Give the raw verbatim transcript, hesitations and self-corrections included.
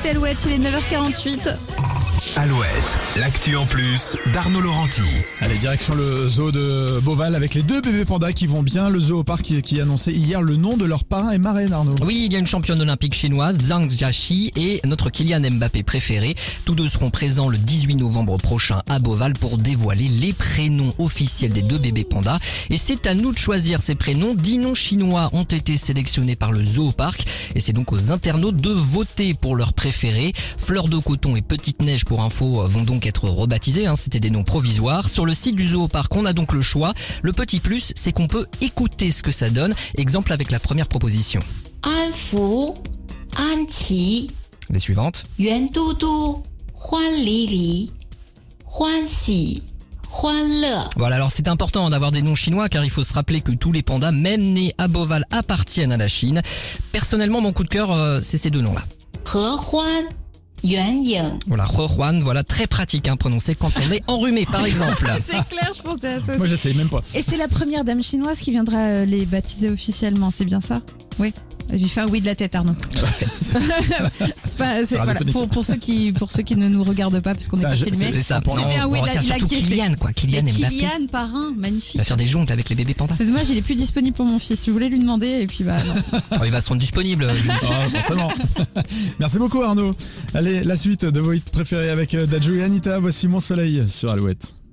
écoutez Alouette, il est neuf heures quarante-huit. Alouette, l'actu en plus d'Arnaud Laurenti. Allez, direction le zoo de Beauval avec les deux bébés pandas qui vont bien. Le zoo au parc qui, qui a annoncé hier le nom de leur parrain et marraine, Arnaud. Oui, il y a une championne olympique chinoise, Zhang Jiaqi, et notre Kylian Mbappé préféré. Tous deux seront présents le dix-huit novembre prochain à Beauval pour dévoiler les prénoms officiels des deux bébés pandas. Et c'est à nous de choisir ces prénoms. Dix noms chinois ont été sélectionnés par le zoo au parc. Et c'est donc aux internautes de voter pour leur préféré. Fleur de coton et Petite Neige pour info vont donc être rebaptisés, hein, c'était des noms provisoires. Sur le site du zoo au parc, on a donc le choix. Le petit plus, c'est qu'on peut écouter ce que ça donne. Exemple avec la première proposition. Anfu, Anqi, Les suivantes. Yuan Dudu, Huan Li Li, Huan Xi, Huan Le. Voilà, alors c'est important d'avoir des noms chinois car il faut se rappeler que tous les pandas, même nés à Beauval, appartiennent à la Chine. Personnellement, mon coup de cœur, euh, c'est ces deux noms-là. He Huan, Yuan Ying. Voilà, He Huan, voilà, très pratique à prononcer quand on est enrhumé par exemple. C'est clair, je pensais à ça Moi, aussi. j'essaye même pas. Et c'est la première dame chinoise qui viendra euh, les baptiser officiellement, c'est bien ça? Oui. J'ai fait un oui de la tête, Arnaud. c'est pas, c'est, voilà, radiophonique. pour, pour ceux qui, pour ceux qui ne nous regardent pas, puisqu'on n'est C'est pas un jeu- filmé. c'est- C'est ça. C'était un oui on de la, retient il a surtout kiffé. Kylian, quoi. Kylian Et Mbappé. Kylian parrain, Il magnifique. va faire des jongles avec les bébés pandas. C'est dommage, il est plus disponible pour mon fils. Je voulais lui demander et puis bah non. Oh, il va se rendre disponible. Ah, forcément. Merci beaucoup, Arnaud. Allez, la suite de vos hits préférés avec Dadju et Anita. Voici Mon Soleil sur Alouette.